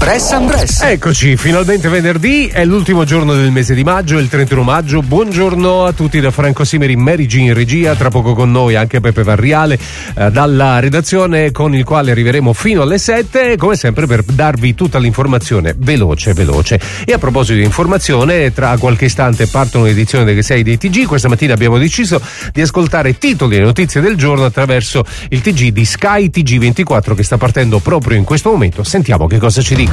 Press. Eccoci, finalmente venerdì, è l'ultimo giorno del mese di maggio, il 31 maggio. Buongiorno a tutti da Franco Simeri, Mary G in regia, tra poco con noi anche Peppe Varriale dalla redazione, con il quale arriveremo fino alle 7, come sempre per darvi tutta l'informazione veloce. E a proposito di informazione, tra qualche istante partono l'edizione delle 6 dei TG. Questa mattina abbiamo deciso di ascoltare titoli e notizie del giorno attraverso il TG di Sky TG24 che sta partendo proprio in questo momento. Sentiamo che cosa ci dicono.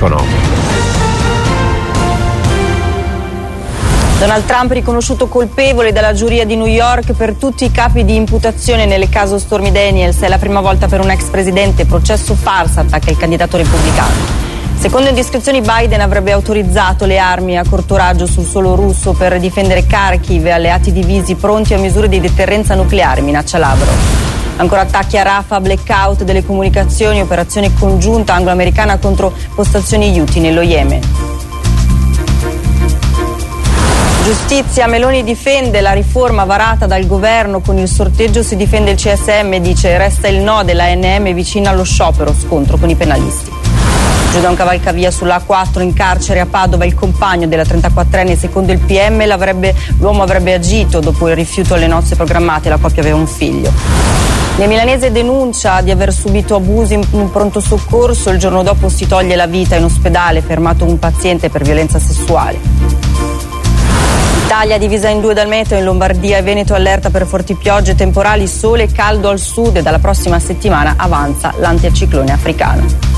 Donald Trump riconosciuto colpevole dalla giuria di New York per tutti i capi di imputazione nel caso Stormy Daniels. È la prima volta per un ex presidente. Processo farsa, attacca il candidato repubblicano. Secondo indiscrezioni Biden avrebbe autorizzato le armi a corto raggio sul suolo russo per difendere Kharkiv e alleati divisi pronti a misure di deterrenza nucleare, minaccia Lavrov. Ancora attacchi a Rafah, blackout delle comunicazioni, operazione congiunta anglo-americana contro postazioni Houthi nello Yemen. Giustizia, Meloni difende la riforma varata dal governo, con il sorteggio si difende il CSM, dice resta il no dell'ANM vicino allo sciopero, scontro con i penalisti. Giù da un cavalcavia sulla A4 in carcere a Padova il compagno della 34enne, secondo il PM l'uomo avrebbe agito dopo il rifiuto alle nozze programmate, la coppia aveva un figlio. Il milanese denuncia di aver subito abusi in un pronto soccorso, il giorno dopo si toglie la vita in ospedale, fermato un paziente per violenza sessuale. Italia divisa in due dal meteo, in Lombardia e Veneto allerta per forti piogge, temporali, sole e caldo al sud, e dalla prossima settimana avanza l'anticiclone africano.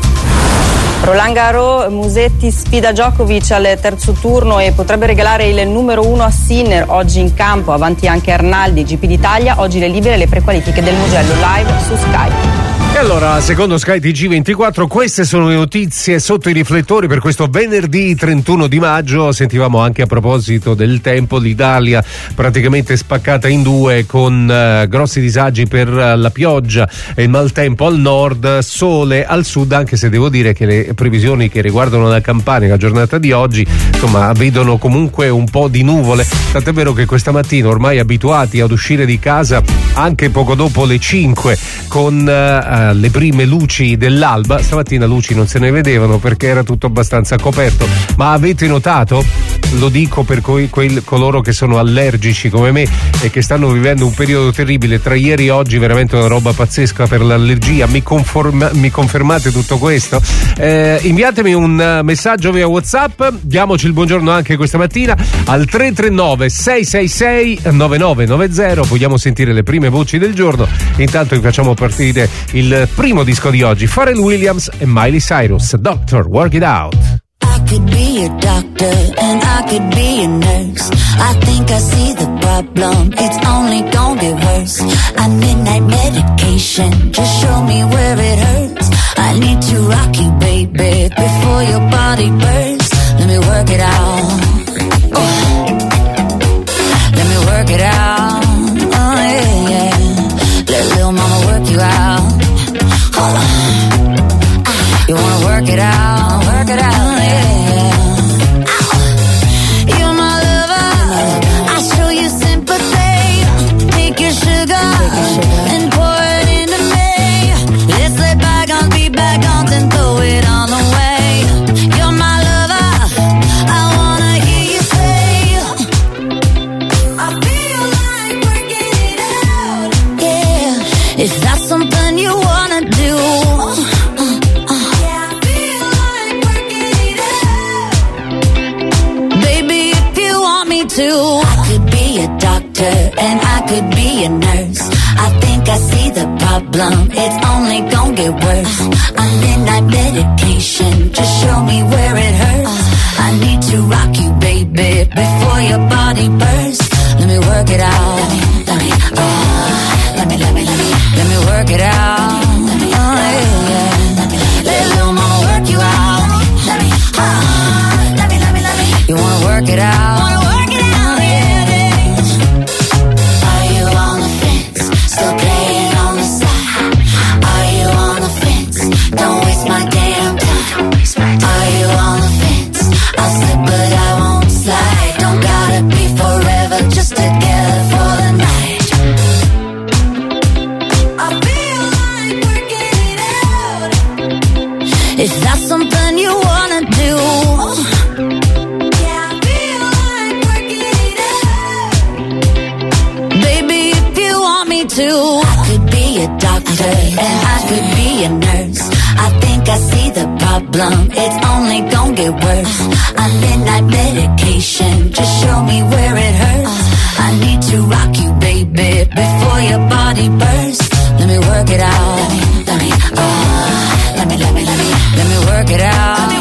Roland Garros, Musetti sfida Djokovic al terzo turno e potrebbe regalare il numero 1 a Sinner oggi in campo, avanti anche Arnaldi. GP d'Italia, oggi le libere le prequalifiche del Mugello live su Sky. E allora, secondo Sky TG24, queste sono le notizie sotto i riflettori per questo venerdì 31 di maggio. Sentivamo anche a proposito del tempo, l'Italia praticamente spaccata in due, con grossi disagi per la pioggia e il maltempo al nord, sole al sud, anche se devo dire che le previsioni che riguardano la Campania, la giornata di oggi, insomma, vedono comunque un po' di nuvole, tant'è vero che questa mattina, ormai abituati ad uscire di casa anche poco dopo le 5 con le prime luci dell'alba, stamattina luci non se ne vedevano perché era tutto abbastanza coperto. Ma avete notato? Lo dico per coloro che sono allergici come me e che stanno vivendo un periodo terribile tra ieri e oggi, veramente una roba pazzesca per l'allergia. Mi confermate tutto questo? Inviatemi un messaggio via WhatsApp, diamoci il buongiorno anche questa mattina al 339 666 9990. Vogliamo sentire le prime voci del giorno. Intanto vi facciamo partire il primo disco di oggi, Pharrell Williams e Miley Cyrus, Doctor, Work It Out. I could be a doctor and I could be a nurse. I think I see the problem, it's only gonna get worse. I midnight medication, just show me where it hurts. I need to rock you, baby, before your body bursts. Let me work it out. Let me work it out. Oh yeah. Let little mama work you out. Hold on. You wanna work it out, yeah. You're my lover, I show you sympathy. Take your sugar and pour it into me. Let's let bygones be bygones and throw it all away. You're my lover, I wanna hear you say, I feel like working it out. Yeah, is that something you wanna do? I could be a doctor and I could be a nurse. I think I see the problem, it's only gonna get worse. I'm midnight medication, just show me where it hurts. I need to rock you, baby, before your body bursts. Let me work it out. Let me work it out. Oh, yeah. Let little mama work you out. You wanna work it out? Is that something you wanna do. Baby, if you want me to, I could be a doctor and I could be a nurse. I think I see the problem, it's only gonna get worse. I'm midnight medication, just show me where it hurts. I need to rock you, baby, before your body bursts. Let me work it out. Let me work it out. Let me work it out.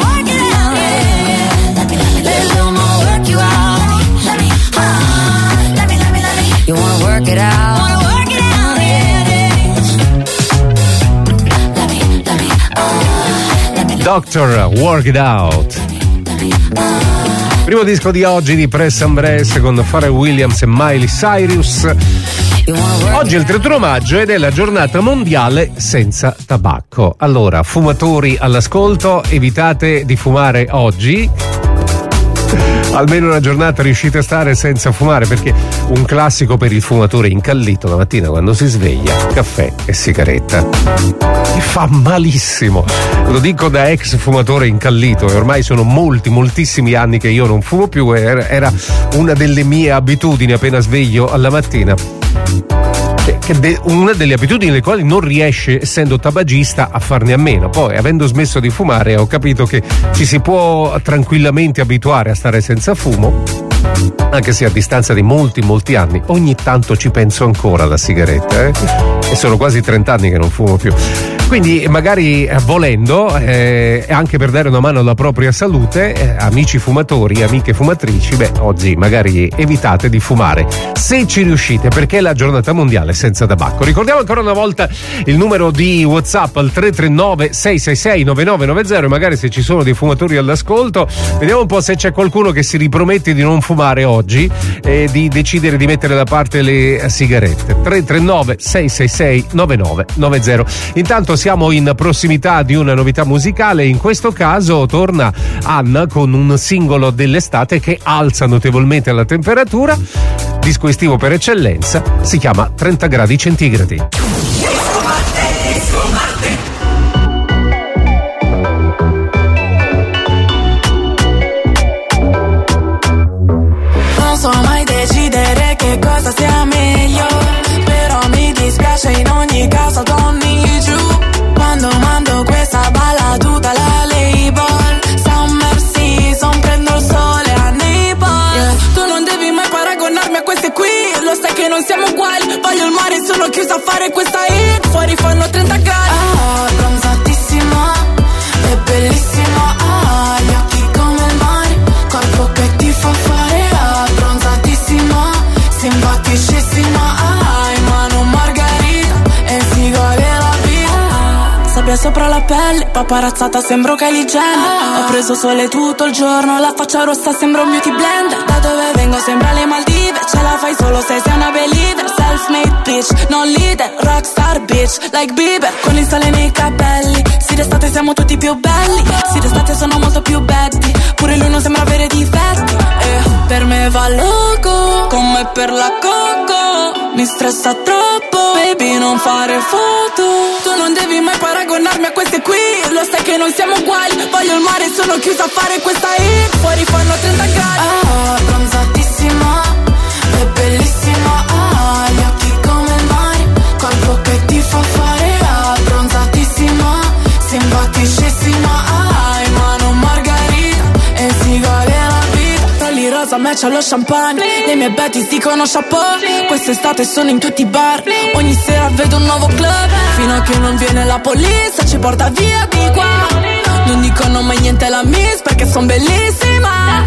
Let a little more work you out. Let me. You wanna work it out? Doctor, Work It Out. Primo disco di oggi di Press and Press con Pharrell Williams e Miley Cyrus. Oggi è il 31 maggio ed è la giornata mondiale senza tabacco. Allora, fumatori all'ascolto, evitate di fumare oggi. Almeno una giornata riuscite a stare senza fumare, perché un classico per il fumatore incallito la mattina quando si sveglia: caffè e sigaretta. Ti fa malissimo. Lo dico da ex fumatore incallito, e ormai sono moltissimi anni che io non fumo più. Era una delle mie abitudini appena sveglio alla mattina. Una delle abitudini le quali non riesce, essendo tabagista, a farne a meno. Poi, avendo smesso di fumare, ho capito che ci si può tranquillamente abituare a stare senza fumo, anche se a distanza di molti anni ogni tanto ci penso ancora alla sigaretta, e sono quasi 30 anni che non fumo più. Quindi magari volendo, anche per dare una mano alla propria salute, amici fumatori, amiche fumatrici, oggi magari evitate di fumare, se ci riuscite, perché è la giornata mondiale senza tabacco. Ricordiamo ancora una volta il numero di WhatsApp al 339 666 9990, e magari se ci sono dei fumatori all'ascolto, vediamo un po' se c'è qualcuno che si ripromette di non fumare oggi e di decidere di mettere da parte le sigarette. 339 666 9990. Intanto siamo in prossimità di una novità musicale. In questo caso torna Anna con un singolo dell'estate che alza notevolmente la temperatura. Disco estivo per eccellenza, si chiama 30 gradi centigradi. Non so mai decidere che cosa sia meglio, però mi dispiace in ogni caso torni giù. Quando mando questa balla tutta la label, summer season, prendo il sole a Naples, yeah. Tu non devi mai paragonarmi a queste qui, lo sai che non siamo uguali. Voglio il mare, sono chiusa a fare questa hit. Fuori fanno 30 gradi. Bronzatissima, è bellissima. Gli occhi come il mare, corpo che ti fa fare. Bronzatissima, simpaticissima. In mano margarita e si gode la vita. Sabbia sopra la pelle, paparazzata, sembro Kylie Jenner. Ho preso sole tutto il giorno, la faccia rossa sembra un beauty blender. Da dove vengo sembra le Maldive, ce la fai solo se sei una believer. Self-made bitch, non leader, rockstar bitch, like Bieber. Con il sale nei capelli, sì d'estate siamo tutti più belli, sì d'estate sono molto più betty, pure lui non sembra avere difetti. Per me va loco, come per la coco, mi stressa troppo, baby non fare foto. Tu non devi mai paragonarmi a queste qui, lo sai che non siamo uguali. Voglio il mare, sono chiusa a fare questa hit. Fuori fanno 30 gradi. Bronzatissima, è bellissima. Gli occhi come il mare, corpo che ti fa fare. Bronzatissima, simpaticissima. In mano margarita e si gode la vita. Rolli rosa match allo champagne, le mie betties dicono chapeau. Quest'estate sono in tutti i bar, ogni sera vedo un nuovo club. Fino a che non viene la polizia, ci porta via di qua. Non dicono mai niente alla miss perché son bellissima.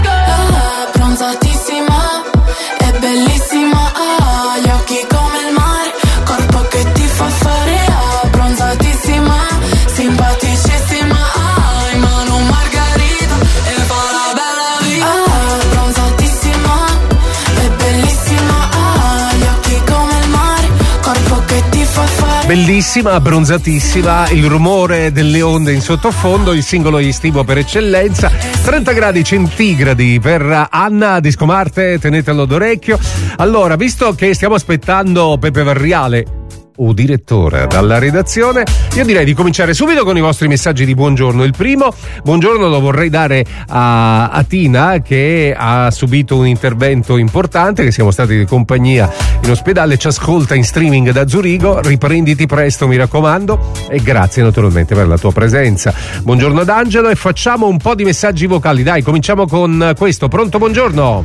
Bronzatissima, è bellissima. Gli occhi come il mare, corpo che ti fa fare. Bronzatissima, simpaticissima. In mano margarita e fa la bella vita. Bronzatissima, è bellissima. Gli occhi come il mare, corpo che ti fa fare. Bellissima, abbronzatissima, il rumore delle onde in sottofondo, il singolo estivo per eccellenza. 30 gradi centigradi per Anna, Disco Marte, tenetelo d'orecchio. Allora, visto che stiamo aspettando Pepe Varriale, o direttore dalla redazione. Io direi di cominciare subito con i vostri messaggi di buongiorno. Il primo buongiorno lo vorrei dare a Tina, che ha subito un intervento importante, che siamo stati di compagnia in ospedale, ci ascolta in streaming da Zurigo. Riprenditi presto, mi raccomando, e grazie naturalmente per la tua presenza. Buongiorno ad Angelo, e facciamo un po' di messaggi vocali. Dai, cominciamo con questo. Pronto, buongiorno.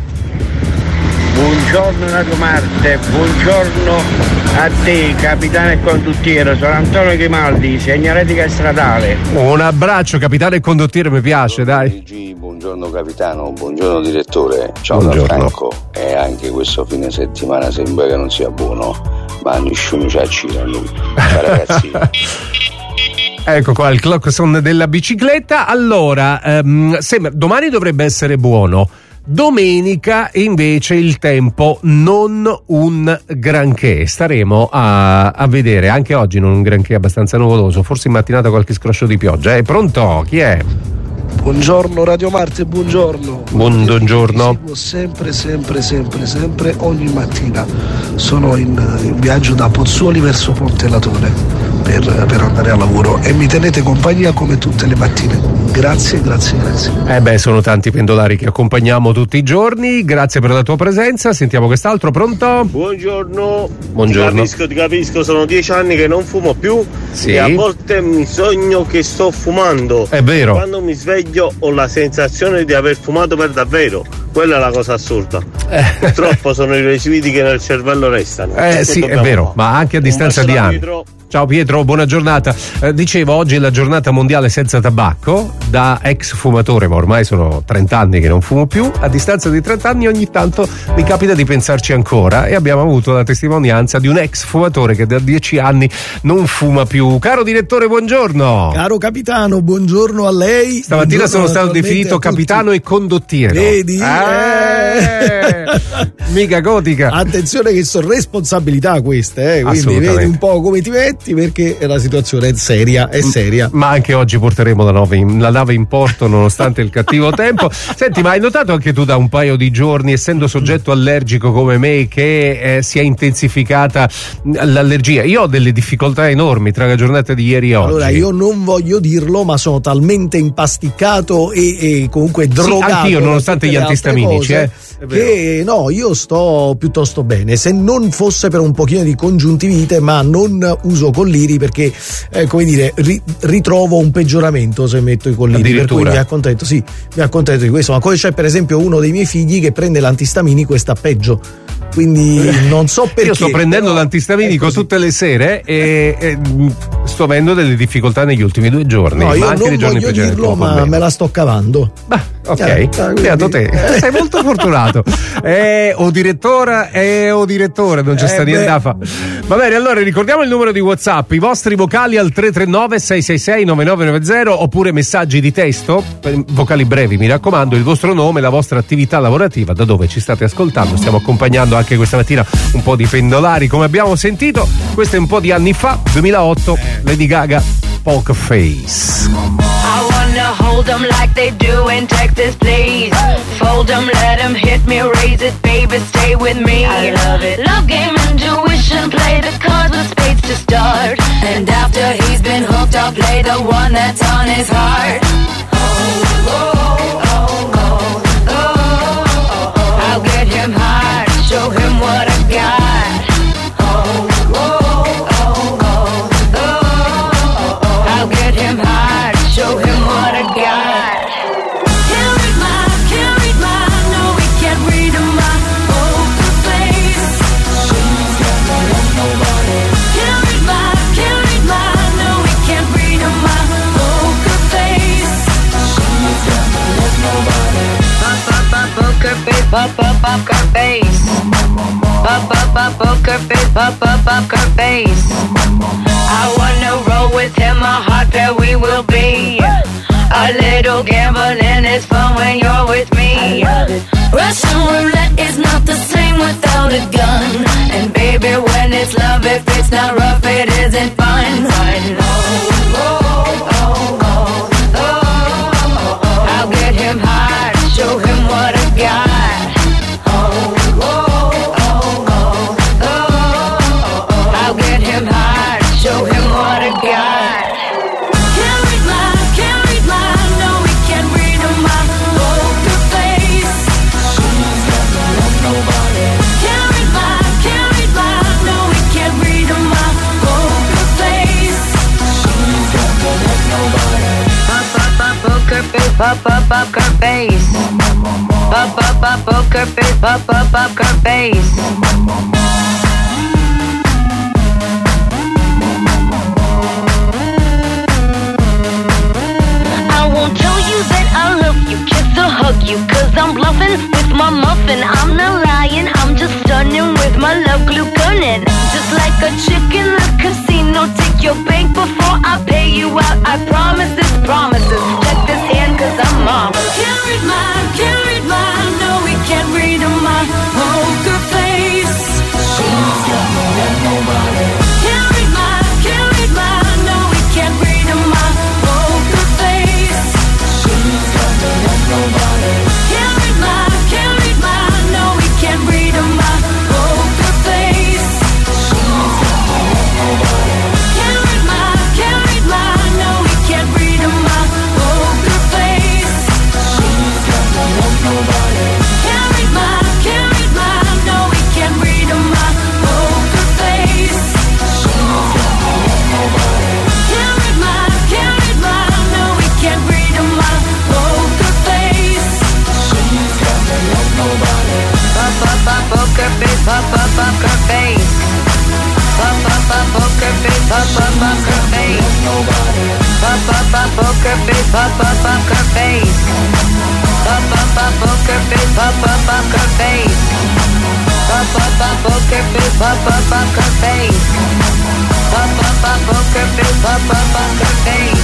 Buongiorno Radio Marte, buongiorno a te capitano e condottiero, sono Antonio Grimaldi, segnaletica stradale. Un abbraccio capitano e condottiero, mi piace, dai. Buongiorno capitano, buongiorno direttore, ciao Buongiorno. da Franco. E anche questo fine settimana sembra che non sia buono, ma nessuno ci accira lui. Ciao ragazzi. Ecco qua il clacson della bicicletta. Allora, sembra domani dovrebbe essere buono. Domenica invece il tempo non un granché, staremo a vedere. Anche oggi non un granché, abbastanza nuvoloso, forse in mattinata qualche scroscio di pioggia. Pronto? Chi è? Buongiorno Radio Marte, buongiorno. Buongiorno. Seguo sempre, ogni mattina. Sono in viaggio da Pozzuoli verso Ponte Latone per andare al lavoro e mi tenete compagnia come tutte le mattine. Grazie. Sono tanti pendolari che accompagniamo tutti i giorni. Grazie per la tua presenza. Sentiamo quest'altro. Pronto? Buongiorno. Buongiorno. Ti capisco, sono 10 anni che non fumo più. Sì. E a volte mi sogno che sto fumando. È vero. Quando mi sveglio ho la sensazione di aver fumato per davvero. Quella è la cosa assurda. Purtroppo sono i residui che nel cervello restano. Sì, è vero, ma anche a distanza di anni. Pietro. Ciao Pietro, buona giornata. Dicevo, oggi è la giornata mondiale senza tabacco. Da ex fumatore, ma ormai sono 30 anni che non fumo più, a distanza di 30 anni ogni tanto mi capita di pensarci ancora, e abbiamo avuto la testimonianza di un ex fumatore che da 10 anni non fuma più. Caro direttore, buongiorno. Caro capitano, buongiorno a lei. Stamattina Buongiorno sono stato definito capitano e condottiero. Vedi? Mica gotica. Attenzione che sono responsabilità queste, quindi vedi un po' come ti metti, perché la situazione è seria, Ma anche oggi porteremo la nave in porto nonostante il cattivo tempo. Senti, ma hai notato anche tu da un paio di giorni, essendo soggetto allergico come me, che si è intensificato l'allergia? Io ho delle difficoltà enormi tra la giornata di ieri e oggi. Allora, io non voglio dirlo, ma sono talmente impasticcato e comunque drogato. Sì, anch'io, nonostante gli antistaminici, che no, io sto piuttosto bene, se non fosse per un pochino di congiuntivite, ma non uso colliri perché come dire, ritrovo un peggioramento se metto i colliri, per cui mi accontento di questo. Ma poi c'è per esempio uno dei miei figli che prende l'antistaminico e sta peggio, quindi non so perché. Io sto prendendo l'antistaminico tutte le sere e sto avendo delle difficoltà negli ultimi 2 giorni. No, io ma anche non nei giorni voglio precedenti, dirlo, ma me la sto cavando. Ok, beato te, sei molto fortunato. O direttore, non c'è sta niente da fa. Va bene, allora ricordiamo il numero di WhatsApp, i vostri vocali al 339 666 9990, oppure messaggi di testo, vocali brevi, mi raccomando, il vostro nome, la vostra attività lavorativa, da dove ci state ascoltando. Stiamo accompagnando anche questa mattina un po' di pendolari, come abbiamo sentito. Questo è un po' di anni fa, 2008, Lady Gaga, Poker Face. Hold them like they do in Texas, please. Fold them, let them hit me, raise it, baby, stay with me. I love it. Love game, intuition, play the cards with spades to start. And after he's been hooked, I'll play the one that's on his heart. I'll get him hard, show him what I got. I'll get him hard, show him what I got. Can't read my, no, we can't read my poker face. She's never left nobody. Can't read my, no, we can't read my poker face. She's never left nobody. Poker face, poker face. Poker face, poker face. I wanna roll with him, a hot pair we will be. A little gambling is fun when you're with me. Russian roulette is not the same without a gun. And baby, when it's love, if it's not rough, it isn't fun. I'll get him hard, show him what I got. I'll get him hard. poker face. Poker face, poker face. I won't tell you that I love you, kiss or hug you, 'cause I'm bluffing with my muffin. I'm not lying, I'm just stunning with my love glue gunning. Just like a chick in the casino, take your bank before I pay you out. I promise this promises. Check this hand 'cause I'm marvelous. Can't read mine, no we can't read my poker face. She's got me like nobody. Can't read mine, no we can't read my poker face. She's got me like nobody. Can't read mine, no we can't read my poker face. She's got me like nobody. Can't read mine, no we can't read my poker face. She's got me like nobody. Can't read mine, no we can't read my poker face. She's got me like nobody. Can't read mine, no we can't read my poker face. She's got me like nobody. Poker face, poker face. Poker face, poker face. Poker face, poker face. Poker face, poker face. Poker face, poker face.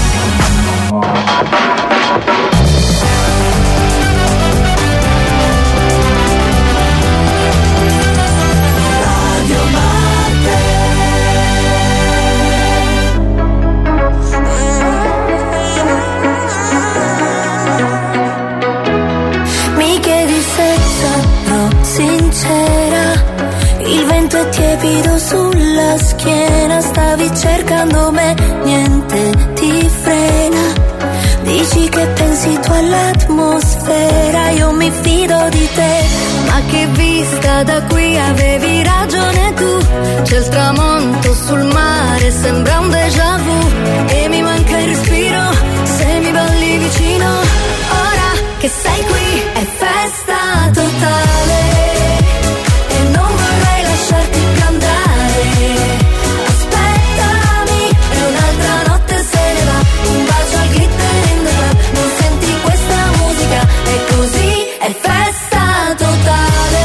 Mi chiedi se sarò sincera, il vento è tiepido sulla schiena, stavi cercando me, niente ti frena, dici che pensi tu all'atmosfera, io mi fido di te, ma che vista da qui avevi ragione tu, c'è il tramonto sul mare, sembra un déjà vu, e mi manca il respiro, se mi balli vicino, ora che sei qui è festa totale e non vorrei lasciarti più andare, aspettami e un'altra notte se ne va, un bacio al glitter in the club, non senti questa musica, è così, è festa totale.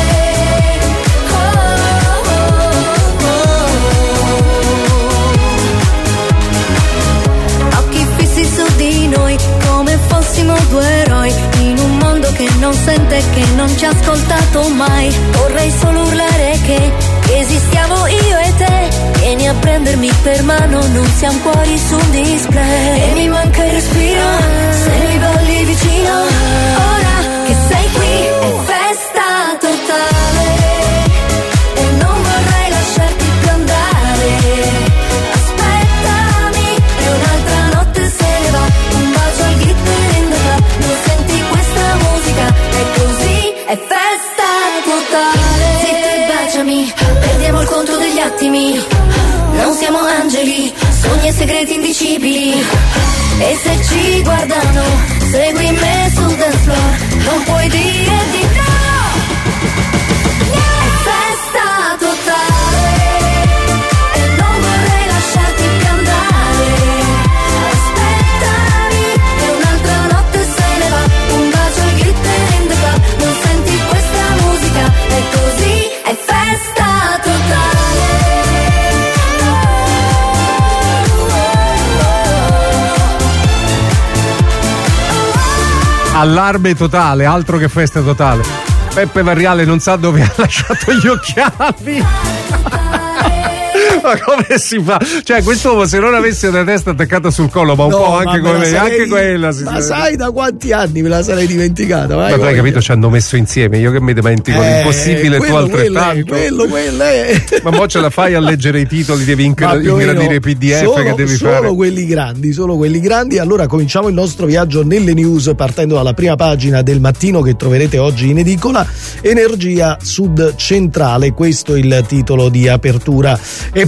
Occhi fissi su di noi come fossimo due eroi in un mondo che non sente, che non ci ha ascoltato mai. Vorrei solo urlare che esistiamo io e te. Vieni a prendermi per mano, non siamo cuori su un display. E mi manca il respiro, se mi balli vicino. Ora che sei qui è festa totale e non vorrei lasciarti più andare. Aspettami e un'altra notte se ne va, un bacio al glitter in the club, non senti questa musica, è così, è festa totale. Zitta e baciami, perdiamo il conto degli attimi, non siamo angeli, sogni e segreti indicibili, e se ci guardano, segui me sul dance floor, non puoi dire di no. È festa totale e non vorrei lasciarti più andare. Aspettami e un'altra notte se ne va, un bacio al glitter in the club, non senti questa musica, è così, è festa totale. Allarme totale, altro che festa totale. Peppe Varriale non sa dove ha lasciato gli occhiali. Ma come si fa? Cioè, quest'uomo, se non avesse una testa attaccata sul collo, ma un po' anche come me, anche quella si ma sai da quanti anni me la sarei dimenticata? Ma tu hai capito, ci hanno messo insieme, io che mi dimentico l'impossibile, tu altrettanto. Quello è. Ma mo ce la fai a leggere i titoli, devi ingrandire i PDF che devi fare. Solo quelli grandi. Allora cominciamo il nostro viaggio nelle news partendo dalla prima pagina del Mattino che troverete oggi in edicola. Energia Sud Centrale, questo è il titolo di apertura. E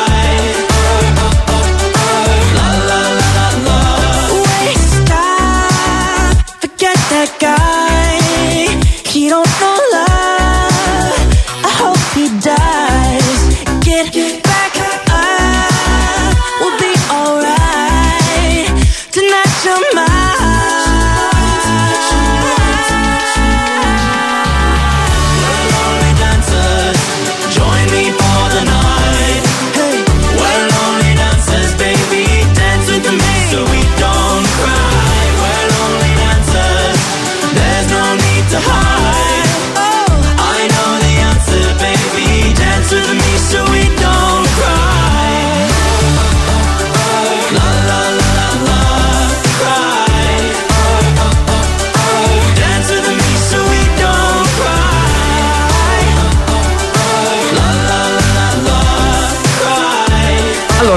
La la la la la. Wait, stop, forget that guy. He don't know love. I hope he dies. Get back up, we'll be alright. Tonight you're mine. Cry.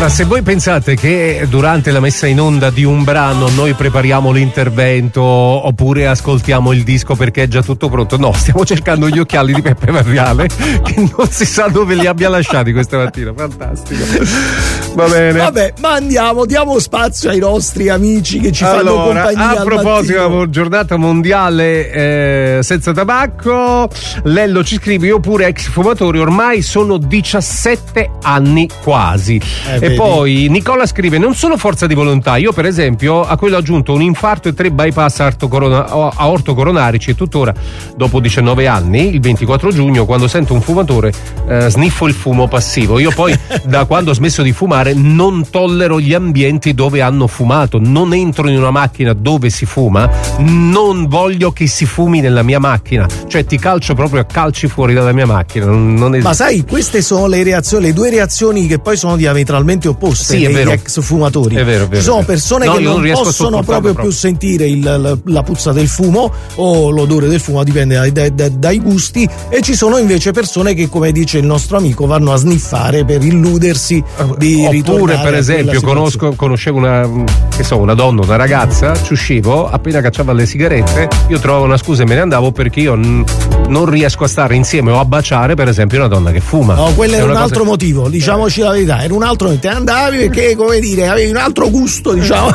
Allora, se voi pensate che durante la messa in onda di un brano noi prepariamo l'intervento oppure ascoltiamo il disco perché è già tutto pronto, no, stiamo cercando gli occhiali di Peppe Marviale che non si sa dove li abbia lasciati questa mattina. Fantastico. Va bene. Vabbè, ma diamo spazio ai nostri amici che ci fanno compagnia. A proposito, giornata mondiale senza tabacco, Lello ci scrive: io pure ex fumatore, ormai sono 17 anni quasi. E vedi. poi Nicola scrive: non solo forza di volontà, io per esempio a quello ho aggiunto un infarto e 3 bypass aortocoronarici e tuttora dopo 19 anni, il 24 giugno, quando sento un fumatore sniffo il fumo passivo. Io poi da quando ho smesso di fumare non tollero gli ambienti dove hanno fumato, non entro in una macchina dove si fuma, non voglio che si fumi nella mia macchina, cioè ti calcio proprio a calci fuori dalla mia macchina. Ma sai, queste sono le due reazioni che poi sono diametralmente opposte negli ex fumatori. È vero. Ci sono persone che non possono proprio più sentire la puzza del fumo o l'odore del fumo, dipende dai gusti, e ci sono invece persone che, come dice il nostro amico, vanno a sniffare per illudersi di ritornare. Oppure, per esempio, conoscevo una donna, una ragazza, ci uscivo, appena cacciava le sigarette, io trovavo una scusa e me ne andavo perché io non riesco a stare insieme o a baciare, per esempio, una donna che fuma. No, quello era un altro motivo, diciamoci la verità, era un altro, te andavi perché, come dire, avevi un altro gusto, diciamo.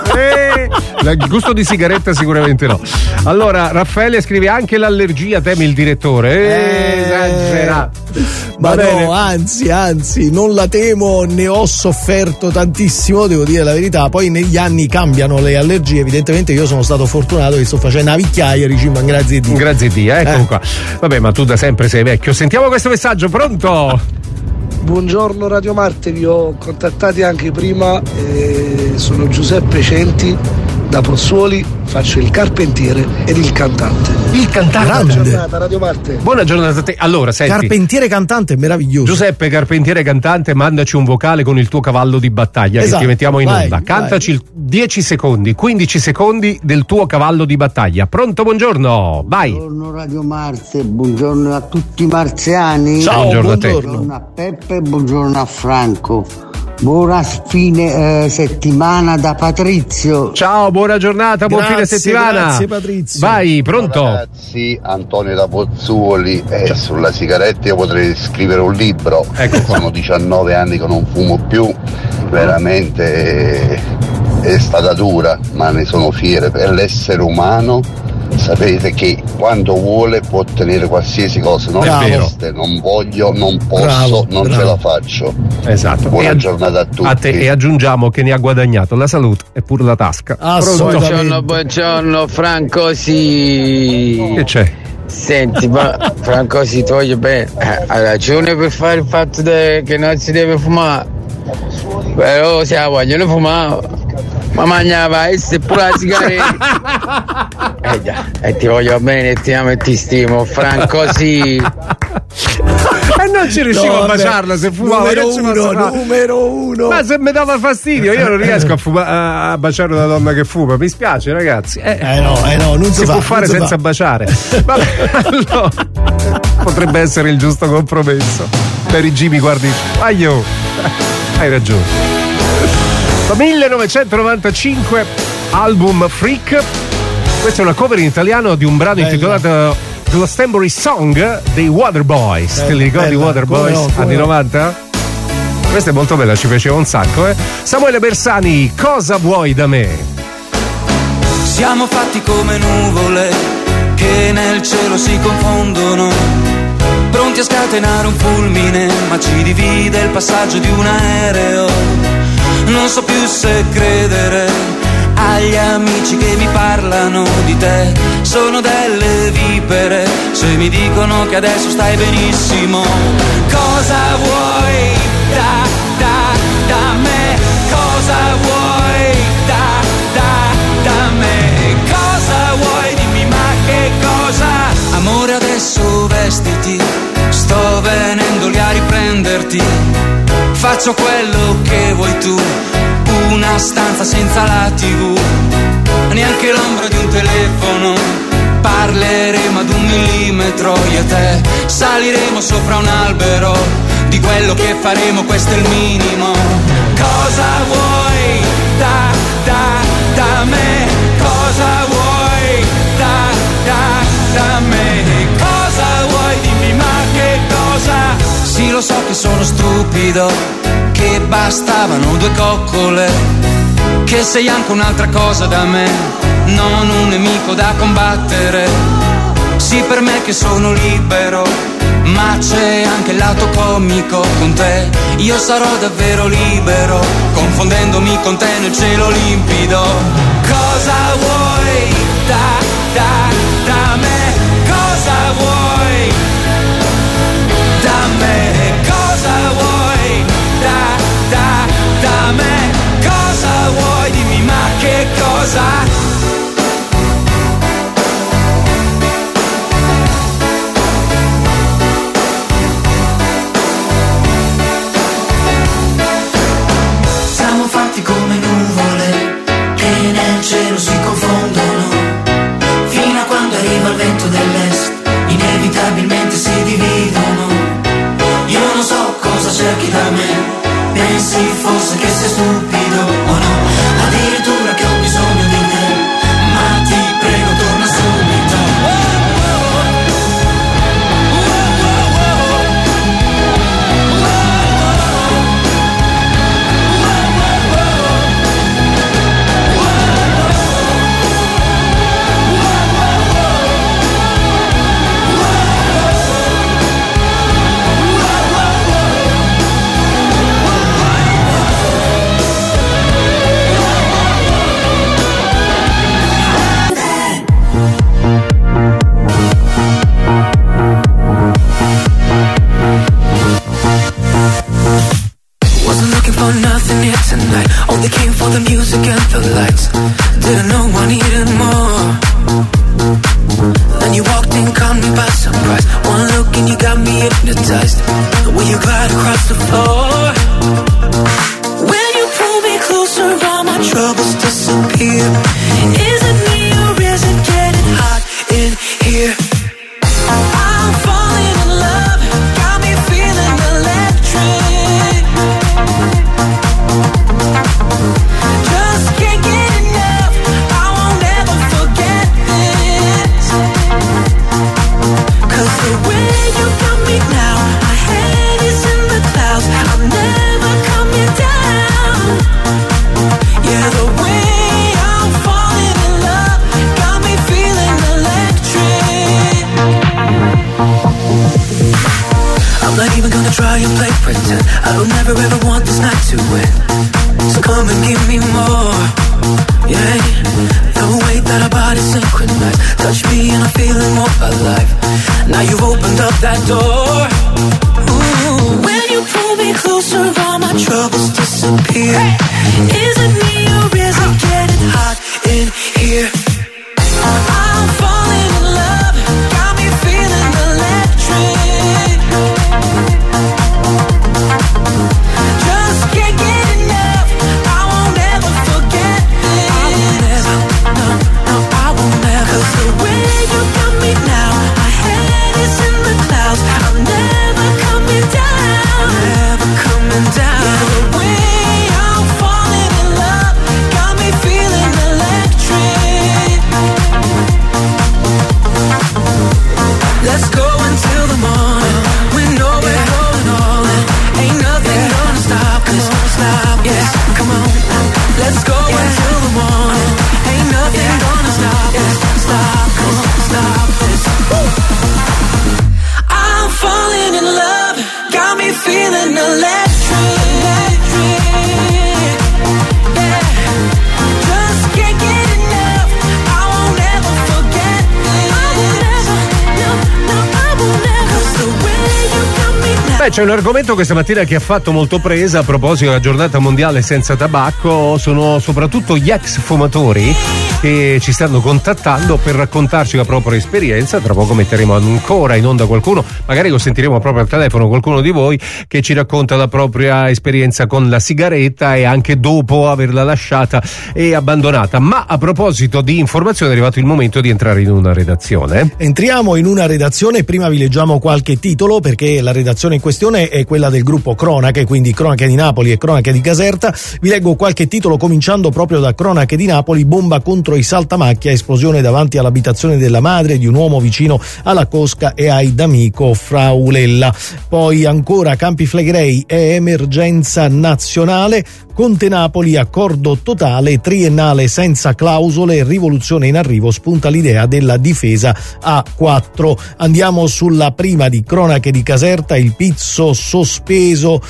Il gusto di sigaretta sicuramente no. Allora, Raffaele scrive: anche l'allergia teme il direttore. Esagerato. Ma no, anzi, non la temo, ne ho sofferto tantissimo, devo dire la verità. Poi negli anni cambiano le allergie, evidentemente io sono stato fortunato che sto facendo una vicchiaia, ma grazie a Dio. Grazie a Dio, ecco qua. Vabbè, ma tu da sempre sei vecchio. Sentiamo questo messaggio, pronto? Buongiorno Radio Marte, vi ho contattati anche prima, sono Giuseppe Centi da Pozzuoli, faccio il carpentiere ed il cantante. Il cantante? Buona giornata Radio Marte. Buona giornata a te. Allora, senti, carpentiere cantante, meraviglioso. Giuseppe, carpentiere cantante, mandaci un vocale con il tuo cavallo di battaglia, che ti mettiamo in onda. Cantaci 10 secondi, 15 secondi del tuo cavallo di battaglia. Pronto, buongiorno, vai. Buongiorno Radio Marte, buongiorno a tutti i marziani. Ciao, buongiorno a te. Buongiorno a Peppe e buongiorno a Franco. Buona fine settimana da Patrizio. Ciao, buona giornata, buon fine settimana. Grazie Patrizio. Vai, pronto? Ragazzi, Antonio da Pozzuoli, sulla sigaretta io potrei scrivere un libro. Ecco qua. Sono 19 anni che non fumo più, veramente è stata dura, ma ne sono fiero. Per l'essere umano sapete che quando vuole può ottenere qualsiasi cosa, non esiste, non voglio, non posso, ce la faccio. Esatto. Buona giornata a tutti. A te, e aggiungiamo che ne ha guadagnato la salute e pure la tasca. Buongiorno Franco, sì. Che c'è? Senti, ma Franco, sì, ti voglio bene. Hai ragione per fare il fatto che non si deve fumare, però se la vogliono fumare, ma mangiava e pure la sigaretta. E ti voglio bene, ti amo e ti stimo, Franco, sì. E non ci riuscivo a baciarla se fumava. Numero uno. Ma se mi dava fastidio, io non riesco a baciare una donna che fuma. Mi spiace, ragazzi. No, non si può fare senza baciare. Vabbè, allora, potrebbe essere il giusto compromesso. Per i Jimmy, guardi. Aio, hai ragione. 1995, album Freak. Questa è una cover in italiano di un brano intitolato Glastonbury Song dei Waterboys. Te li ricordi, Waterboys? Anni 90? Questa è molto bella, ci piaceva un sacco, Samuele Bersani, cosa vuoi da me? Siamo fatti come nuvole che nel cielo si confondono, pronti a scatenare un fulmine, ma ci divide il passaggio di un aereo. Non so più se credere agli amici che mi parlano di te, sono delle vipere se mi dicono che adesso stai benissimo. Cosa vuoi da me? Cosa vuoi da me? Cosa vuoi? Dimmi, ma che cosa? Amore, adesso vestiti, sto venendo lì a riprenderti. Faccio quello che vuoi tu, una stanza senza la TV, neanche l'ombra di un telefono, parleremo ad 1 millimetro io e te, saliremo sopra un albero, di quello che faremo questo è il minimo. Cosa vuoi da me? Cosa vuoi da me? Cosa vuoi? Dimmi, ma che cosa? Sì, lo so che sono stupido, che bastavano 2 coccole, che sei anche un'altra cosa da me, non un nemico da combattere. Sì, per me che sono libero, ma c'è anche il lato comico con te. Io sarò davvero libero, confondendomi con te nel cielo limpido. Cosa vuoi da me? Cosa vuoi da me? Cosa vuoi da me? Cosa vuoi? Dimmi, ma che cosa? Come nuvole che nel cielo si confondono, fino a quando arriva il vento dell'est, inevitabilmente si dividono. Io non so cosa cerchi da me, pensi forse che sei stupido o no, addirittura che ho bisogno di te, ma ti prego torna subito. Nothing here tonight, only came for the music and the lights. Didn't know I needed more. Then you walked in, caught me by surprise. One look and you got me hypnotized. The way you glide across the floor. When you pull me closer, all my troubles disappear. Is it me or is it getting hot in here? I'm falling in love, got me feeling electric. Try and play pretend, I don't ever ever want this night to end. So come and give me more, yeah. The way that our bodies synchronize, touch me and I'm feeling more alive. Now you've opened up that door. Ooh. When you pull me closer, all my troubles disappear. Is it me or is it getting hot in here? I'm falling in love, got me feeling electric. C'è un argomento questa mattina che ha fatto molto presa a proposito della giornata mondiale senza tabacco. Sono soprattutto gli ex fumatori che ci stanno contattando per raccontarci la propria esperienza. Tra poco metteremo ancora in onda qualcuno, magari lo sentiremo proprio al telefono, qualcuno di voi che ci racconta la propria esperienza con la sigaretta e anche dopo averla lasciata e abbandonata. Ma a proposito di informazioni è arrivato il momento di entrare in una redazione. Entriamo in una redazione, prima vi leggiamo qualche titolo perché la redazione in questione questione è quella del gruppo Cronache, quindi Cronache di Napoli e Cronache di Caserta. Vi leggo qualche titolo cominciando proprio da Cronache di Napoli. Bomba contro i saltamacchia, esplosione davanti all'abitazione della madre di un uomo vicino alla Cosca e ai D'Amico Fraulella. Poi ancora Campi Flegrei, è emergenza nazionale. Conte Napoli, accordo totale, triennale senza clausole, rivoluzione in arrivo, spunta l'idea della difesa a 4. Andiamo sulla prima di Cronache di Caserta, il pizzo sospeso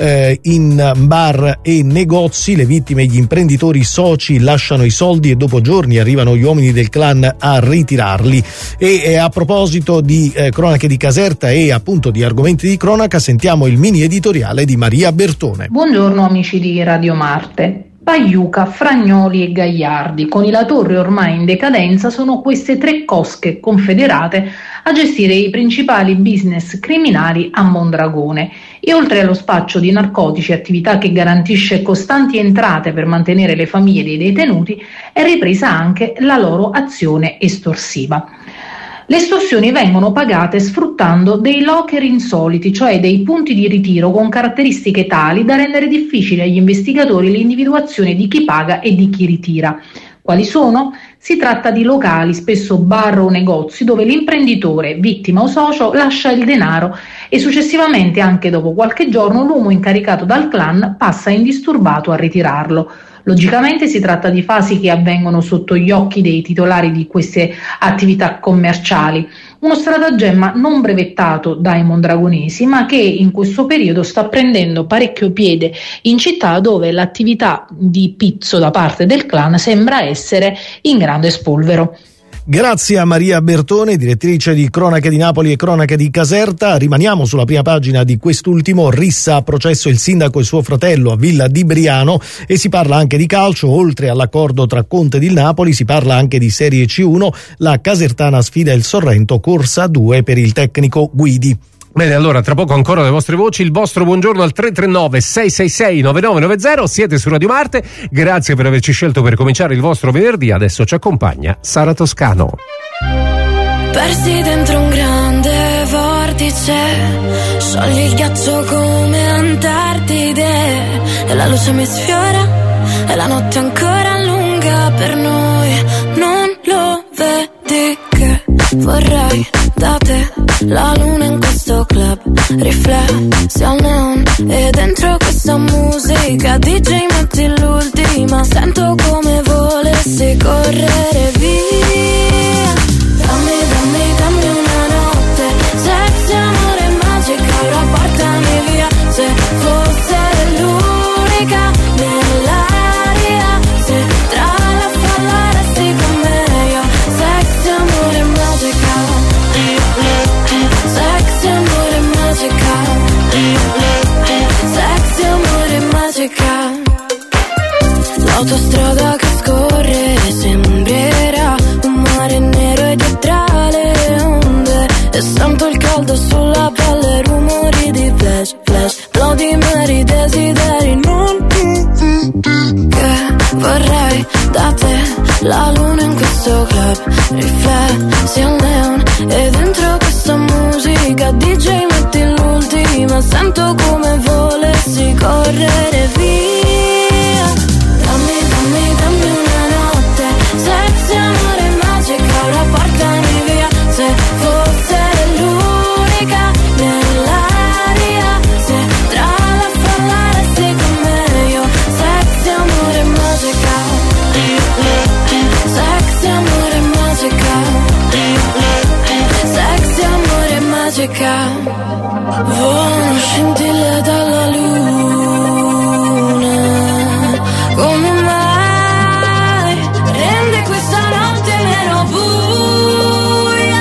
in bar e negozi, le vittime e gli imprenditori soci lasciano i soldi e dopo giorni arrivano gli uomini del clan a ritirarli. E a proposito di Cronache di Caserta e appunto di argomenti di cronaca, sentiamo il mini editoriale di Maria Bertone. Buongiorno amici di Radio Marte. Pagliuca, Fragnoli e Gagliardi, con i La Torre ormai in decadenza, sono queste 3 cosche confederate a gestire i principali business criminali a Mondragone. E oltre allo spaccio di narcotici, attività che garantisce costanti entrate per mantenere le famiglie dei detenuti, è ripresa anche la loro azione estorsiva. Le estorsioni vengono pagate sfruttando dei locker insoliti, cioè dei punti di ritiro con caratteristiche tali da rendere difficile agli investigatori l'individuazione di chi paga e di chi ritira. Quali sono? Si tratta di locali, spesso bar o negozi, dove l'imprenditore, vittima o socio, lascia il denaro e successivamente, anche dopo qualche giorno, l'uomo incaricato dal clan passa indisturbato a ritirarlo. Logicamente si tratta di fasi che avvengono sotto gli occhi dei titolari di queste attività commerciali, uno stratagemma non brevettato dai mondragonesi, ma che in questo periodo sta prendendo parecchio piede in città, dove l'attività di pizzo da parte del clan sembra essere in grande spolvero. Grazie a Maria Bertone, direttrice di Cronache di Napoli e Cronache di Caserta. Rimaniamo sulla prima pagina di quest'ultimo. Rissa a processo il sindaco e suo fratello a Villa di Briano, e si parla anche di calcio. Oltre all'accordo tra Conte ed il Napoli si parla anche di Serie C1. La Casertana sfida il Sorrento, corsa a 2 per il tecnico Guidi. Bene, allora tra poco ancora le vostre voci, il vostro buongiorno al 339-666-9990. Siete su Radio Marte, grazie per averci scelto per cominciare il vostro venerdì. Adesso ci accompagna Sara Toscano. Persi dentro un grande vortice, sciogli il ghiaccio come Antartide, e la luce mi sfiora, e la notte ancora lunga per noi. Non lo vedi che vorrei da te la luna in questo club, riflessi al neon, e dentro questa musica DJ metti l'ultima, sento come volessi correre via. Dammi una notte, sexy amore magica, ora portami via. Se fosse l'unica nell'aria, se tra la folla resti con me io. Sexy amore magica, sexy amore magica, sexy amore magica. L'autostrada che scorre sembrerà un mare nero e tra le onde, e sento il caldo sulla pelle, rumori di flash, flash, Bloody Mary, desideri non che vorrei da te la luna in questo club, riflessi al neon, e dentro questa musica DJ metti l'ultima, sento come volessi correre via. Dammi una notte, sexy amore magica, ora portami via. Se fosse l'unica nell'aria, se tra la folla resti con me io. Sexy amore magica, sexy amore magica, sexy amore magica. Volano scintille dalla luna, come mai rende questa notte meno buia?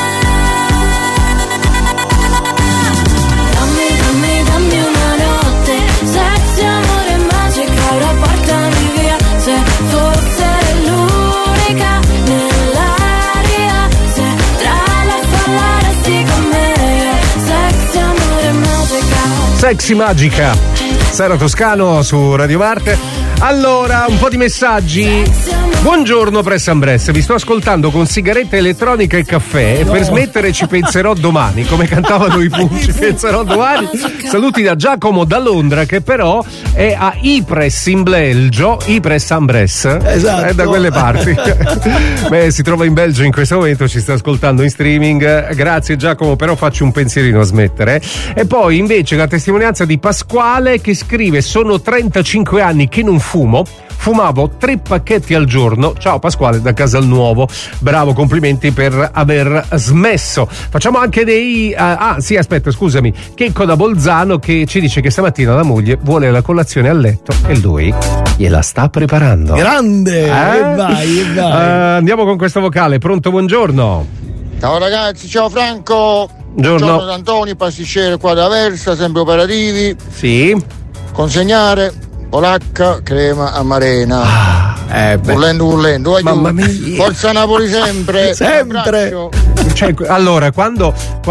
Dammi una notte, sexy amore magica, ora portami via. Se fosse l'unica nell'aria, se tra la folla resti con me io. Sexy amore magica. Sexy magica, Sara Toscano su Radio Marte. Allora, un po' di messaggi. Buongiorno Press Ambress, vi sto ascoltando con sigaretta elettronica e caffè e per smettere ci penserò domani, come cantavano i Pulci, penserò domani. Saluti da Giacomo da Londra, che però è a Ypres in Belgio, Ypres Ambress, esatto, è da quelle parti. Beh, si trova in Belgio in questo momento, ci sta ascoltando in streaming. Grazie Giacomo, però facci un pensierino a smettere. E poi invece la testimonianza di Pasquale che scrive: sono 35 anni che non fumo. Fumavo 3 pacchetti al giorno. Ciao Pasquale da Casalnuovo, bravo, complimenti per aver smesso. Facciamo anche dei sì, aspetta, scusami, Checco da Bolzano che ci dice che stamattina la moglie vuole la colazione a letto e lui gliela sta preparando. Grande, e vai. Andiamo con questo vocale. Pronto, buongiorno. Ciao ragazzi, ciao Franco. Buongiorno da Antoni, pasticcere qua da Versa, sempre operativi. Sì. Consegnare polacca, crema amarena. Urlendo. Mamma mia. Forza Napoli sempre. Cioè, allora, quando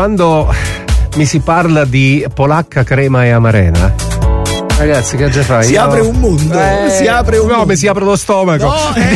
mi si parla di polacca, crema e amarena, ragazzi, che già fai? Si apre un mondo. Si apre un mondo. Mi si apre lo stomaco.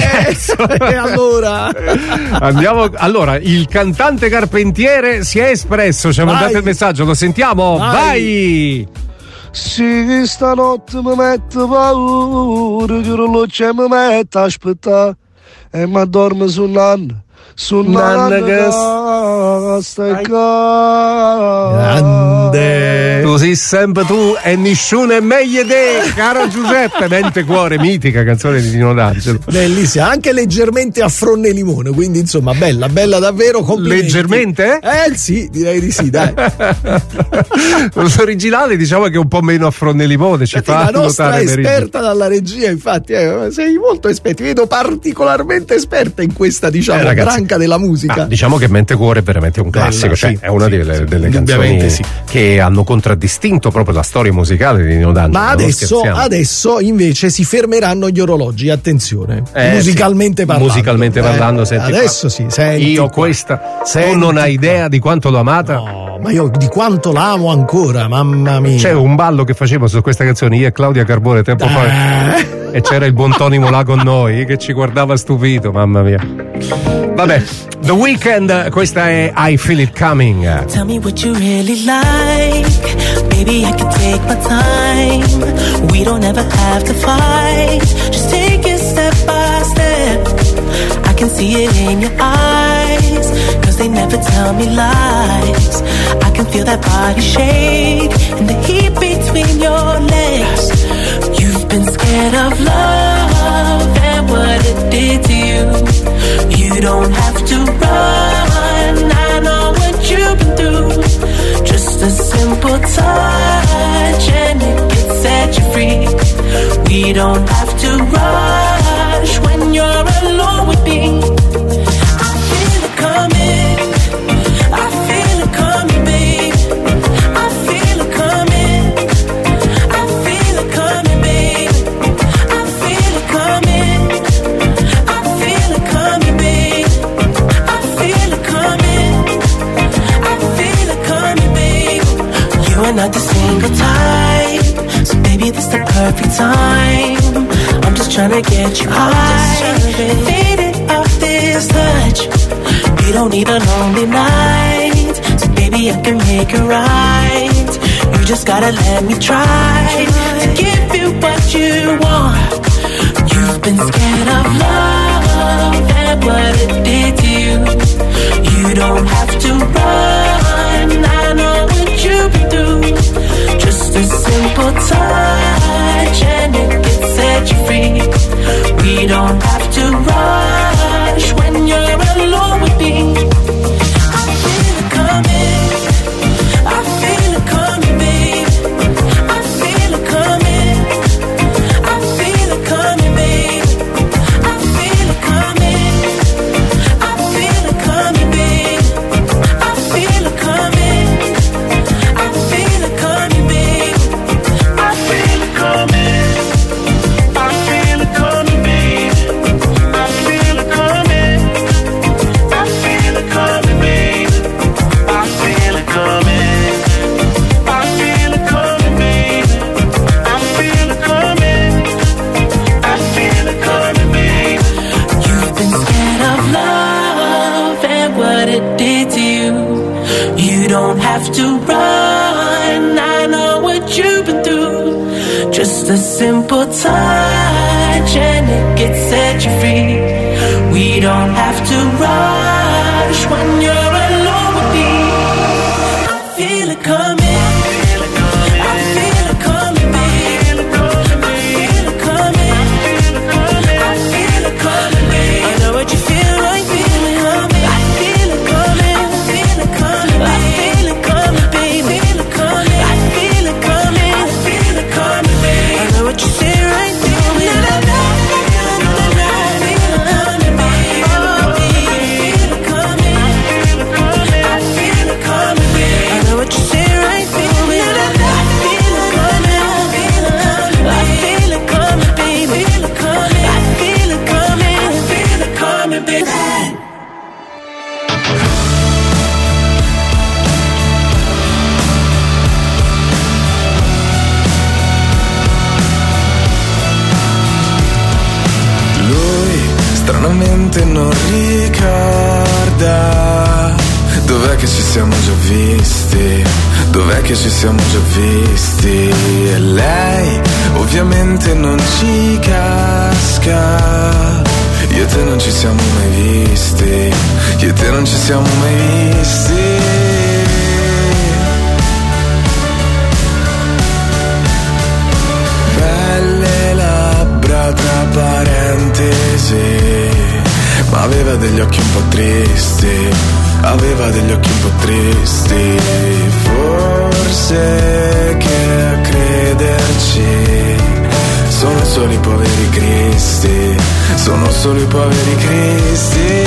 E allora? Andiamo. Allora, il cantante Carpentiere si è espresso. Ci ha mandato il messaggio. Lo sentiamo. Vai. Sì, stanotte mi metto paura, che non c'è mi metto a aspettare e mi addormo su nanna che stai qua. Grande. Tu sei sempre tu e nessuno è meglio te, caro Giuseppe. Mente cuore, mitica canzone di Nino D'Angelo. Bellissima, anche leggermente a fronne limone, quindi insomma bella davvero, complimenti. Leggermente? Sì, direi di sì, dai. L'originale diciamo che è un po' meno a fronne limone, ci fa la nostra notare esperta dalla regia, infatti sei molto esperta, vedo particolarmente esperta in questa branca della musica. Diciamo che Mente cuore è veramente un classico, sì, è una delle canzoni che hanno contraddistinto proprio la storia musicale di Nino D'Angelo. Ma adesso invece si fermeranno gli orologi, attenzione, musicalmente parlando. Senti, adesso senti, io questa tu non hai idea di quanto l'ho amata. No, ma io di quanto l'amo ancora, mamma mia. C'è un ballo che facevo su questa canzone io e Claudia Carbone tempo fa e c'era il buon Tony Molà con noi che ci guardava stupito, mamma mia. Vabbè, The Weeknd, questa è I Feel It Coming. Tell me what you really like, baby, I can take my time. We don't ever have to fight, just take it step by step. I can see it in your eyes, cause they never tell me lies. I can feel that body shake and the heat between your legs. You've been scared of love and what it did to you. You don't have to run, I know what you've been through. Just a simple touch and it can set you free. We don't have to rush when you're alone with me. I feel it coming, I feel it coming, babe. I feel it coming, I feel it coming, babe. I feel it coming, I feel it coming, babe. I feel it coming, I feel it coming, babe. You are not the single type, so baby this the perfect time. I'm just tryna get you high, faded off this touch. We don't need a lonely night, so baby I can make it right. You just gotta let me try to give you what you want. You've been scared of love and what it did to you. You don't have to run, I know what you've been through. Just a simple touch and it can set you free. We don't have to rush when you're alone with me. I feel it coming, I feel it coming, babe. I feel it coming, I feel it coming, babe. I feel it coming, I feel it coming, babe. I feel it coming, I feel it coming, babe. I feel it coming, I feel it coming, babe. I it did to you. You don't have to run, I know what you've been through. Just a simple touch and it gets set you free. We don't have to rush when you're alone with me. I feel it coming. Stranamente non ricorda dov'è che ci siamo già visti, dov'è che ci siamo già visti. E lei ovviamente non ci casca. Io e te non ci siamo mai visti, io e te non ci siamo mai visti. Belle labbra tra parentesi, ma aveva degli occhi un po' tristi, aveva degli occhi un po' tristi. Forse che a crederci sono solo i poveri cristi, sono solo i poveri cristi.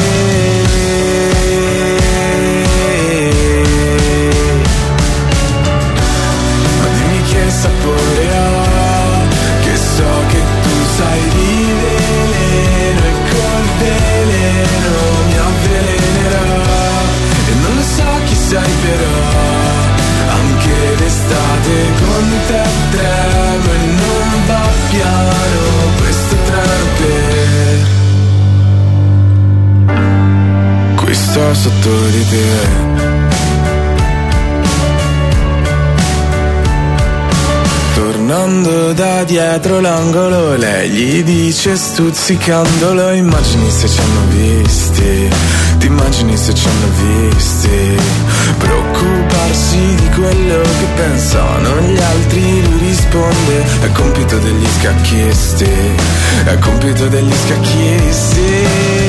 Ma dimmi che sapore ha, che so che tu sai di veleno e col veleno mi avvelenerà. E non lo so chi sei però, anche d'estate con te tremo e non va piano questo treno per qui sto sotto di te. Tornando da dietro l'angolo, lei gli dice stuzzicandolo: immagini se ci hanno visti, ti immagini se ci hanno visti. Preoccuparsi di quello che pensano gli altri, lui risponde: è compito degli scacchisti, è compito degli scacchisti.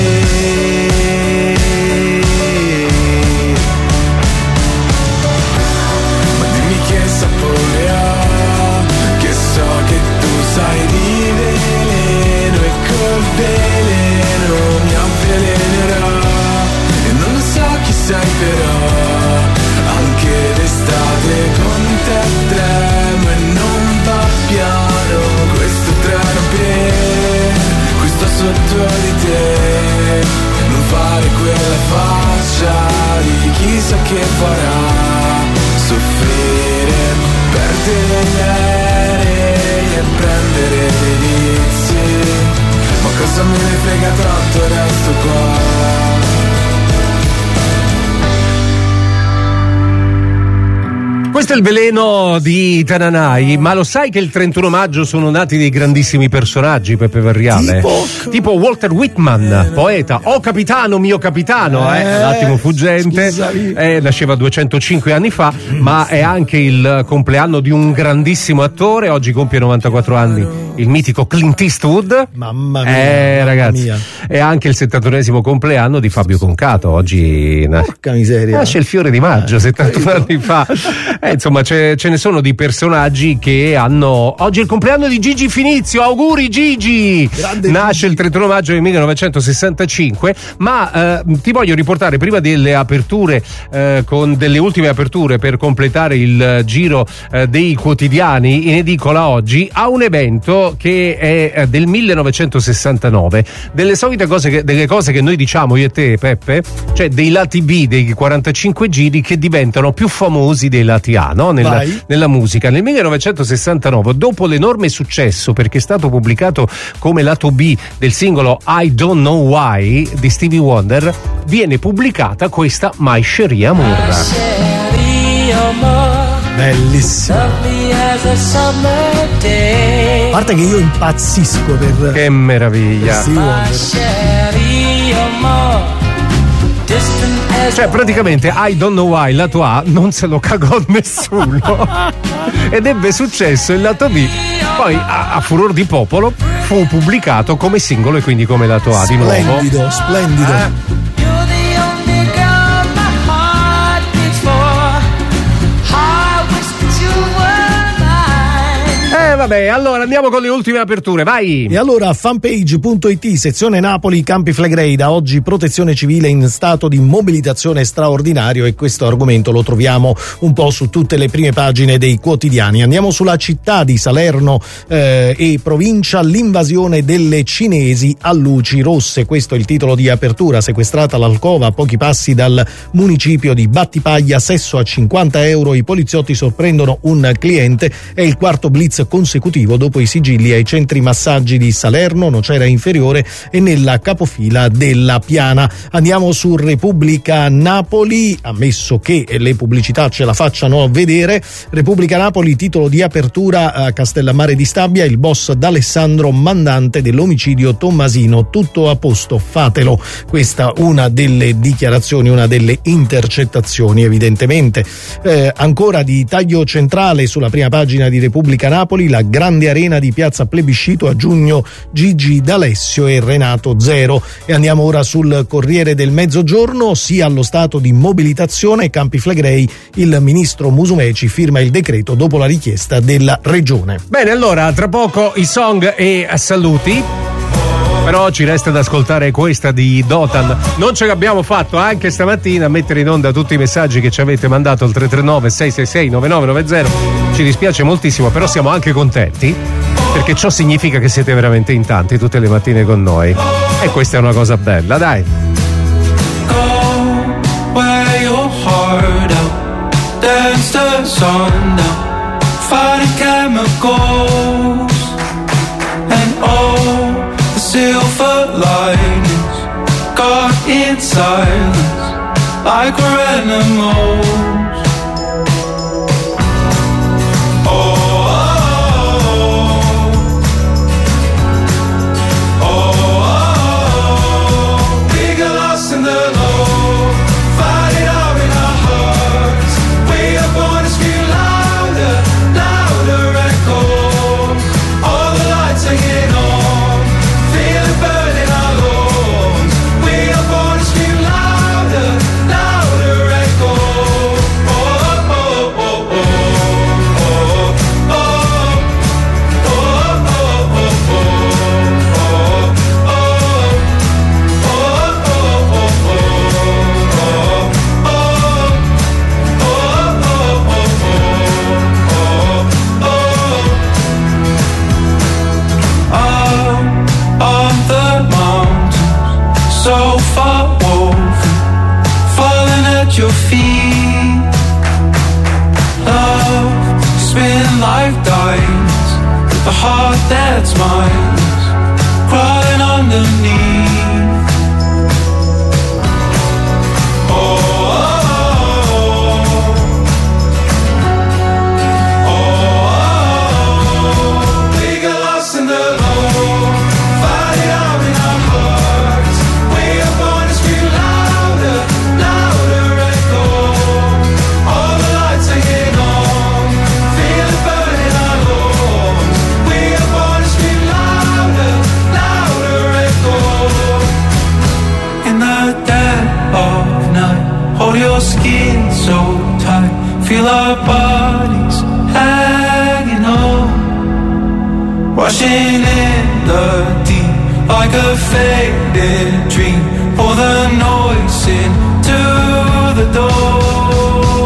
Sai di veleno e col veleno mi avvelenerà. E non lo so chi sei però, anche d'estate con te tremo e non va piano questo treno per qui sto sotto di te. Non fare quella faccia di chissà che farà soffrire, perdere e prendere dei vizi, ma cosa me ne frega tanto, resto qua. Questo è il veleno di Tananai, ma lo sai che il 31 maggio sono nati dei grandissimi personaggi, Peppe Varriale? Tipo Walter Whitman, poeta. Oh capitano, mio capitano, l'attimo fuggente, nasceva 205 anni fa, ma è anche il compleanno di un grandissimo attore, oggi compie 94 anni, il mitico Clint Eastwood. Mamma mia, ragazzi, è anche il 71esimo compleanno di Fabio Concato, oggi porca miseria, nasce il fiore di maggio, 71 anni fa. Insomma, ce ne sono di personaggi che hanno oggi il compleanno di Gigi Finizio. Auguri Gigi! Grande nasce Gigi. Il 31 maggio del 1965, ma ti voglio riportare prima delle aperture, con delle ultime aperture per completare il giro dei quotidiani in edicola oggi, a un evento che è del 1969, delle solite cose delle cose che noi diciamo io e te, Peppe, cioè dei lati B, dei 45 giri che diventano più famosi dei lati A. curiosità, no? Nella musica. Nel 1969, dopo l'enorme successo, perché è stato pubblicato come lato B del singolo I Don't Know Why di Stevie Wonder, viene pubblicata questa My Cherie Amour. Bellissimo. A parte che io impazzisco per che meraviglia. Stevie Wonder. Cioè praticamente I Don't Know Why lato A non se lo cagò nessuno ed ebbe successo il lato B, poi a furor di popolo fu pubblicato come singolo e quindi come lato A di nuovo. Splendido. Vabbè, allora andiamo con le ultime aperture, vai! E allora fanpage.it, sezione Napoli, Campi Flegrei, da oggi protezione civile in stato di mobilitazione straordinario, e questo argomento lo troviamo un po' su tutte le prime pagine dei quotidiani. Andiamo sulla città di Salerno e provincia, l'invasione delle cinesi a luci rosse, questo è il titolo di apertura. Sequestrata l'alcova a pochi passi dal municipio di Battipaglia, sesso a 50 euro, i poliziotti sorprendono un cliente, è il quarto blitz consecutivo dopo i sigilli ai centri massaggi di Salerno, Nocera Inferiore e nella capofila della Piana. Andiamo su Repubblica Napoli, ammesso che le pubblicità ce la facciano vedere. Repubblica Napoli, titolo di apertura, a Castellammare di Stabia, il boss d'Alessandro mandante dell'omicidio Tommasino, tutto a posto, fatelo. Questa una delle dichiarazioni, una delle intercettazioni evidentemente. Ancora di taglio centrale sulla prima pagina di Repubblica Napoli, la grande arena di piazza Plebiscito, a giugno Gigi D'Alessio e Renato Zero. E andiamo ora sul Corriere del Mezzogiorno, sia allo stato di mobilitazione Campi Flegrei, il ministro Musumeci firma il decreto dopo la richiesta della regione. Bene, allora tra poco i song e saluti. Però ci resta da ascoltare questa di Dotan. Non ce l'abbiamo fatto anche stamattina a mettere in onda tutti i messaggi che ci avete mandato al 339 666 9990. Ci dispiace moltissimo, però siamo anche contenti, perché ciò significa che siete veramente in tanti tutte le mattine con noi, e questa è una cosa bella, dai. Go where your heart out, dance the sun down, fighting chemicals, and all the silver linings got in silence like we're animals. Your feet, love, spin like diamonds, with a heart that's mine, crawling underneath. We got lost in the low, fight it out in our hearts. We are born to scream louder, louder. Hold your skin so tight, feel our bodies hanging on, rushing in the deep like a faded dream. Pour the noise into the door.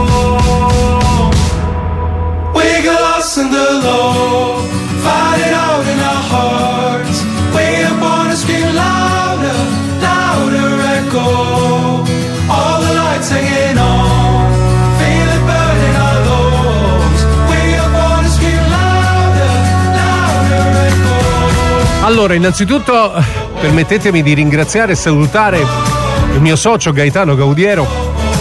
We got lost in the low, fight it out in our hearts. We are born to scream louder, louder echo. All the lights hanging on, feel it burning our lungs. Allora, innanzitutto permettetemi di ringraziare e salutare il mio socio Gaetano Gaudiero,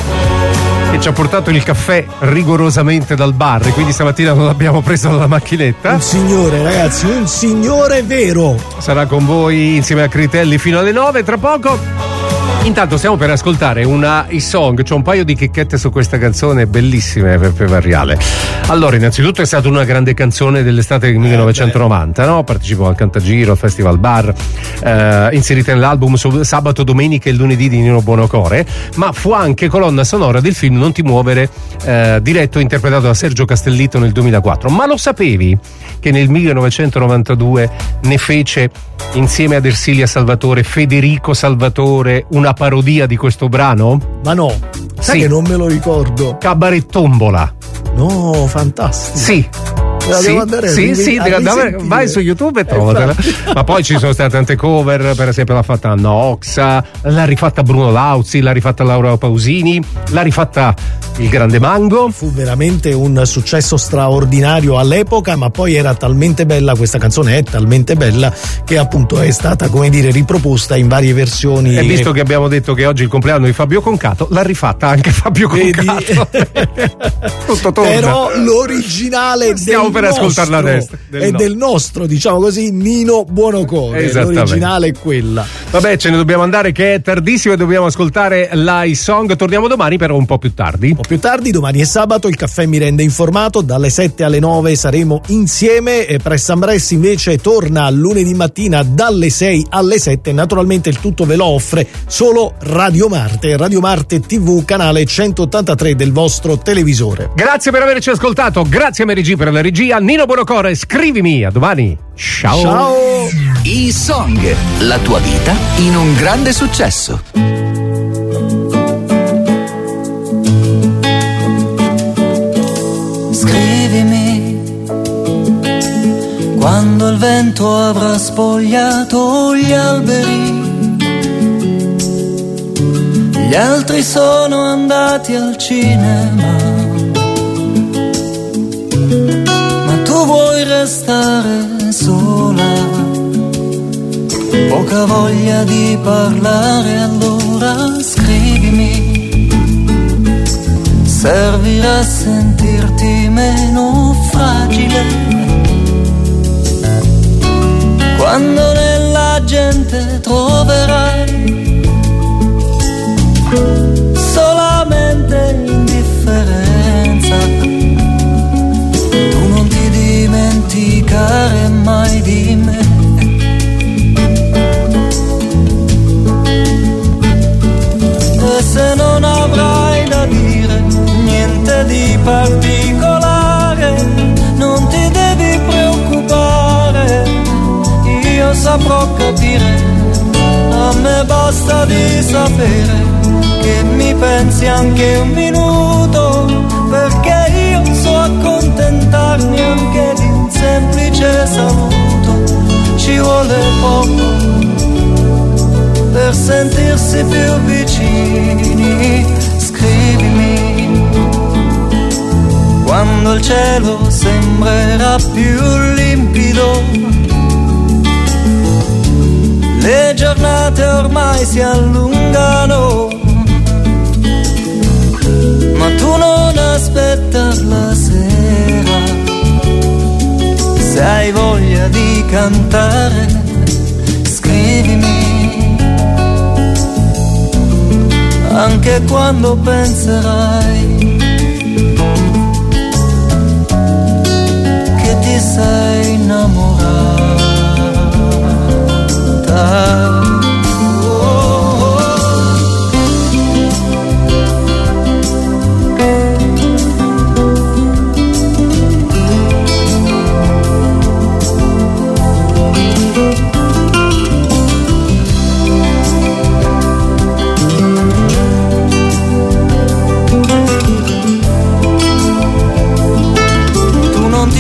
che ci ha portato il caffè rigorosamente dal bar, e quindi stamattina non l'abbiamo preso dalla macchinetta. Un signore, ragazzi, un signore vero. Sarà con voi insieme a Critelli fino alle 9 tra poco. Intanto stiamo per ascoltare una song, c'ho un paio di chicchette su questa canzone bellissime per variare. Allora, innanzitutto è stata una grande canzone dell'estate del 1990, no? Partecipò al Cantagiro, al Festival Bar, inserita nell'album Sabato, Domenica e Lunedì di Nino Buonocore, ma fu anche colonna sonora del film Non ti muovere, diretto e interpretato da Sergio Castellitto nel 2004. Ma lo sapevi che nel 1992 ne fece insieme ad Ersilia Salvatore, Federico Salvatore, una parodia di questo brano? Ma no, sai che non me lo ricordo. Cabaret Tombola. No, fantastico. Sì. Devo andare vai su YouTube e trovatela. Ma poi ci sono state tante cover, per esempio l'ha fatta Anna Oxa, l'ha rifatta Bruno Lauzi, l'ha rifatta Laura Pausini, l'ha rifatta il Grande Mango. Fu veramente un successo straordinario all'epoca, ma poi era talmente bella, questa canzone è talmente bella che appunto è stata, come dire, riproposta in varie versioni. E visto che abbiamo detto che oggi è il compleanno di Fabio Concato, l'ha rifatta anche Fabio Concato. Tutto torna. Però l'originale stiamo per ascoltarla adesso è del nostro, diciamo così, Nino Buonocore. L'originale è quella. Vabbè, ce ne dobbiamo andare che è tardissimo e dobbiamo ascoltare l'iSong. Torniamo domani, però un po' più tardi. Più tardi, domani è sabato, il caffè mi rende informato, dalle 7 alle 9 saremo insieme, e Press and Press invece torna lunedì mattina dalle 6 alle 7, naturalmente il tutto ve lo offre solo Radio Marte TV, canale 183 del vostro televisore. Grazie per averci ascoltato, grazie a Mary G per la regia, Nino Buonocore, scrivimi, a domani, ciao! iSong, la tua vita in un grande successo. Scrivimi quando il vento avrà spogliato gli alberi, gli altri sono andati al cinema, ma tu vuoi restare sola, poca voglia di parlare, allora scrivimi. Servirà a sentirti meno fragile quando nella gente troverai solamente indifferenza. Tu non ti dimenticare mai di me. E se non avrai da dire niente di particolare, non ti devi preoccupare, io saprò capire, a me basta di sapere che mi pensi anche un minuto, perché io so accontentarmi anche di un semplice saluto, ci vuole poco per sentirsi più vicini. Scrivimi quando il cielo sembrerà più limpido, le giornate ormai si allungano, ma tu non aspettar la sera, se hai voglia di cantare scrivimi, anche quando penserai che ti sei innamorata.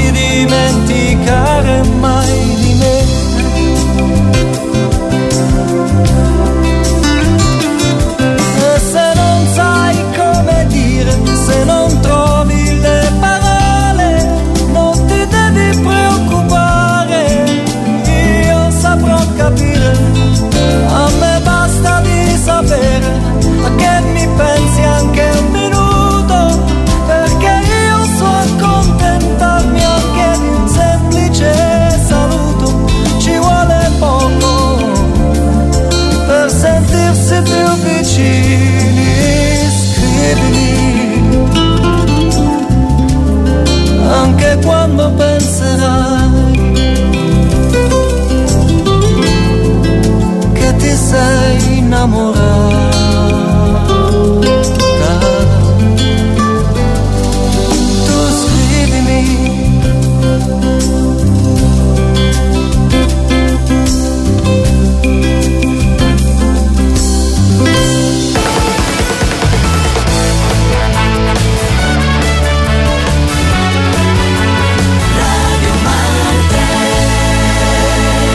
Dimenticare mai di me, innamorare.